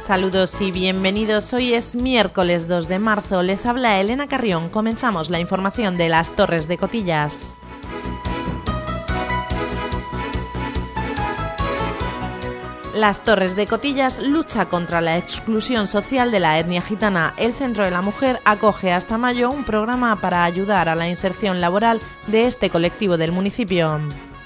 Saludos y bienvenidos. Hoy es miércoles 2 de marzo. Les habla Elena Carrión. Comenzamos la información de las Torres de Cotillas. Las Torres de Cotillas lucha contra la exclusión social de la etnia gitana. El Centro de la Mujer acoge hasta mayo un programa para ayudar a la inserción laboral de este colectivo del municipio.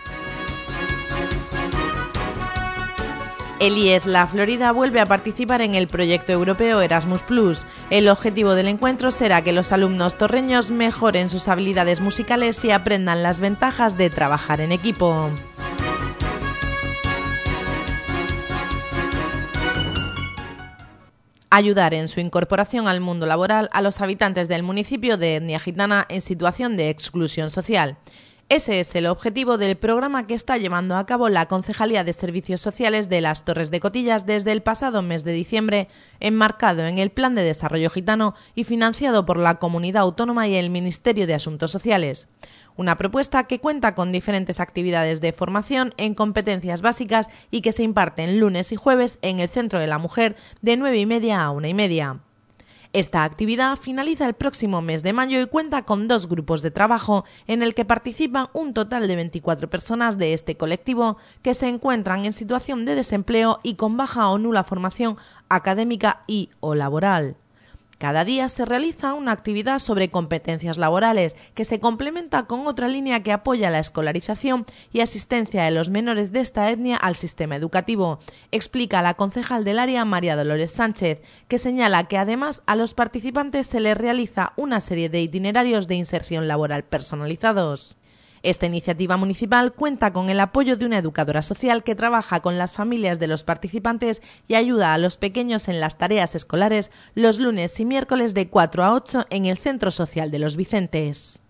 El IES La Florida vuelve a participar en el proyecto europeo Erasmus+. El objetivo del encuentro será que los alumnos torreños mejoren sus habilidades musicales y aprendan las ventajas de trabajar en equipo. Ayudar en su incorporación al mundo laboral a los habitantes del municipio de etnia gitana en situación de exclusión social. Ese es el objetivo del programa que está llevando a cabo la Concejalía de Servicios Sociales de las Torres de Cotillas desde el pasado mes de diciembre, enmarcado en el Plan de Desarrollo Gitano y financiado por la Comunidad Autónoma y el Ministerio de Asuntos Sociales. Una propuesta que cuenta con diferentes actividades de formación en competencias básicas y que se imparten lunes y jueves en el Centro de la Mujer de 9:30 a 1:30. Esta actividad finaliza el próximo mes de mayo y cuenta con 2 grupos de trabajo en el que participan un total de 24 personas de este colectivo que se encuentran en situación de desempleo y con baja o nula formación académica y o laboral. Cada día se realiza una actividad sobre competencias laborales que se complementa con otra línea que apoya la escolarización y asistencia de los menores de esta etnia al sistema educativo, explica la concejal del área María Dolores Sánchez, que señala que además a los participantes se les realiza una serie de itinerarios de inserción laboral personalizados. Esta iniciativa municipal cuenta con el apoyo de una educadora social que trabaja con las familias de los participantes y ayuda a los pequeños en las tareas escolares los lunes y miércoles de 4 a 8 en el Centro Social de Los Vicentes.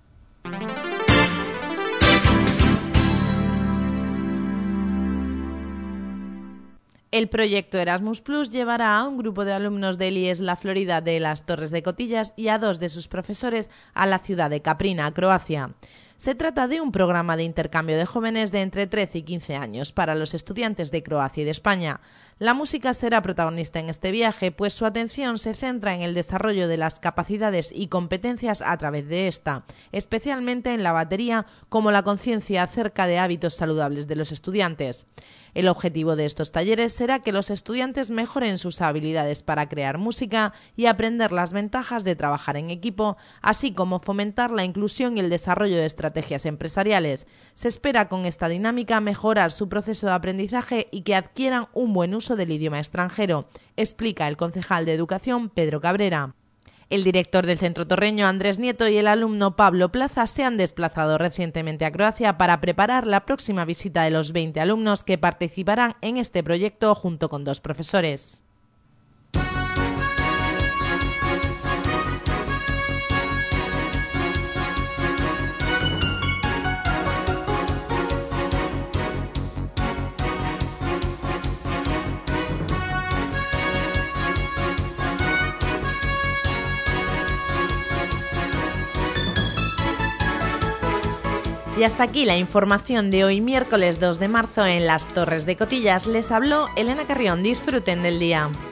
El proyecto Erasmus+ llevará a un grupo de alumnos del IES La Florida de las Torres de Cotillas y a 2 de sus profesores a la ciudad de Kaprina, Croacia. Se trata de un programa de intercambio de jóvenes de entre 13 y 15 años para los estudiantes de Croacia y de España. La música será protagonista en este viaje, pues su atención se centra en el desarrollo de las capacidades y competencias a través de esta, especialmente en la batería, como la conciencia acerca de hábitos saludables de los estudiantes. El objetivo de estos talleres será que los estudiantes mejoren sus habilidades para crear música y aprender las ventajas de trabajar en equipo, así como fomentar la inclusión y el desarrollo de estrategias empresariales. Se espera con esta dinámica mejorar su proceso de aprendizaje y que adquieran un buen uso del idioma extranjero, explica el concejal de Educación Pedro Cabrera. El director del Centro Torreño, Andrés Nieto, y el alumno Pablo Plaza se han desplazado recientemente a Croacia para preparar la próxima visita de los 20 alumnos que participarán en este proyecto junto con 2 profesores. Y hasta aquí la información de hoy, miércoles 2 de marzo, en las Torres de Cotillas. Les habló Elena Carrión. Disfruten del día.